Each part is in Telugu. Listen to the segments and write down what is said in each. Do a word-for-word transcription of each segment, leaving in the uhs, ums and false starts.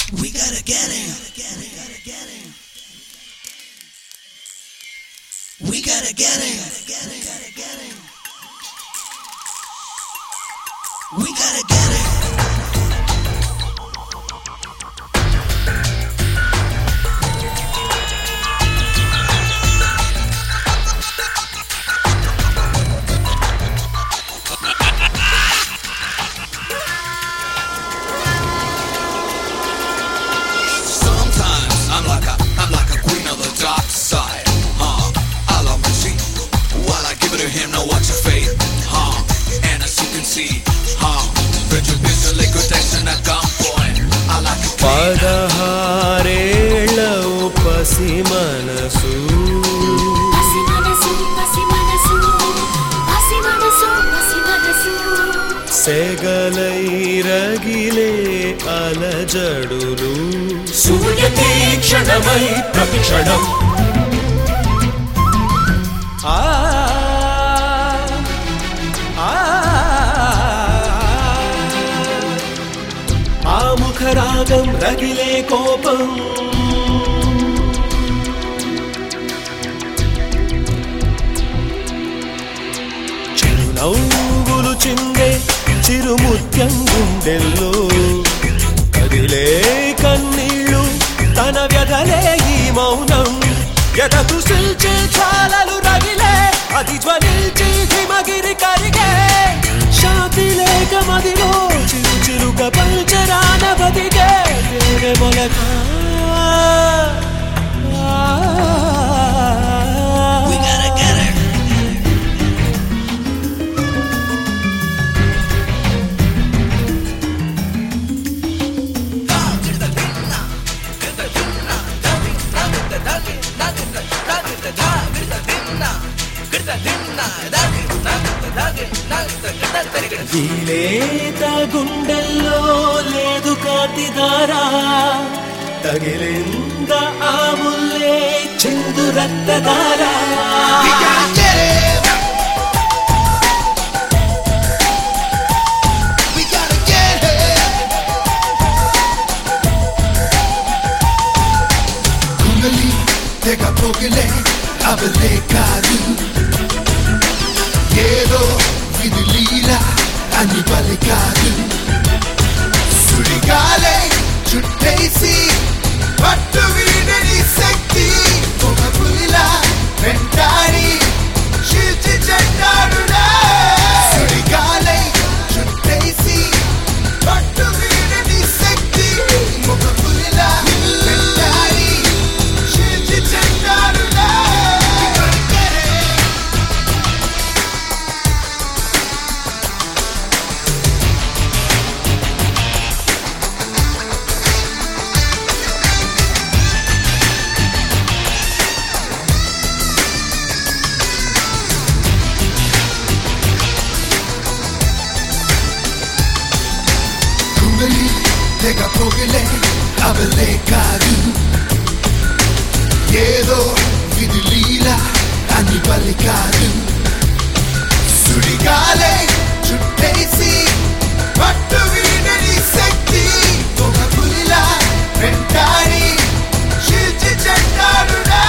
We gotta get him. We gotta get him. We gotta get him. Him know what your fate, huh? And as you can see, huh? Prejudice liquidation at gunpoint. I like it. పదహారేళ్ళ పసి మనసు పసి మనసు పసి మనసు పసి మనసు పసి మనసు సెగలై రగిలే అలజడులు సూర్య తీక్షణమై ప్రతిక్షణం ఆ ముఖరాగం రగిలే కోపం చిరునవ్వులు చిందే చిరుముత్యం గుండెల్లో కదిలే కన్నీళ్ళు తన వ్యధలే ఈ మౌనం ఎదకు సిల్చే చాలలు రగిలే అది జ్వలించి హిమగిరి కరిగే శాంతి లేక మదిలో చిరు చిరుక పంచరాన బతికే వేరే మొలక We gotta get him. గీలేత గుండెల్లో లేదు కాంతిదారా తగిలింద ఆముల్లే చిందు రక్తధారా We gotta get him. We gotta get him. కుంగలి తెగ పొగిలే అవలే కాదు ఏదో ఇది లీల అని పలికాదు సుడిగాలే చుట్టేసి పట్టు వీడని శక్తి ఒక పులిలా వెంటాడి చీల్చి చెట్టాడునా సుడిగాలే చుట్టేసి పట్టు వీడని శక్తి ఒక పులిలా వెంటాడి చీల్చి చెట్టాడునా తెగ పొగిలే అవలే కాదు ఏదో ఇది లీల అని పలికాదు సుడిగాలే చుట్టేసి పట్టు వీడని శక్తి ఒక పులిలా వెంటాడి చీల్చి చెట్టాడునా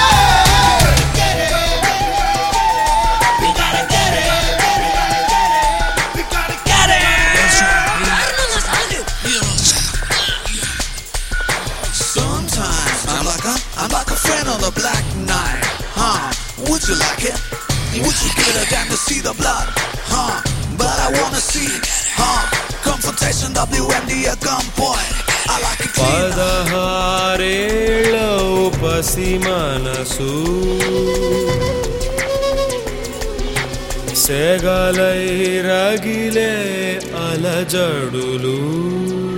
I'm like a friend on the black night, huh? Would you like it? Would you give it a damn to see the blood, huh? But I wanna see, huh? Confrontation, W M D at gunpoint. I like it clean. పదహారేళ్ళ పసి మనసు సెగలై రగిలే అలజడులు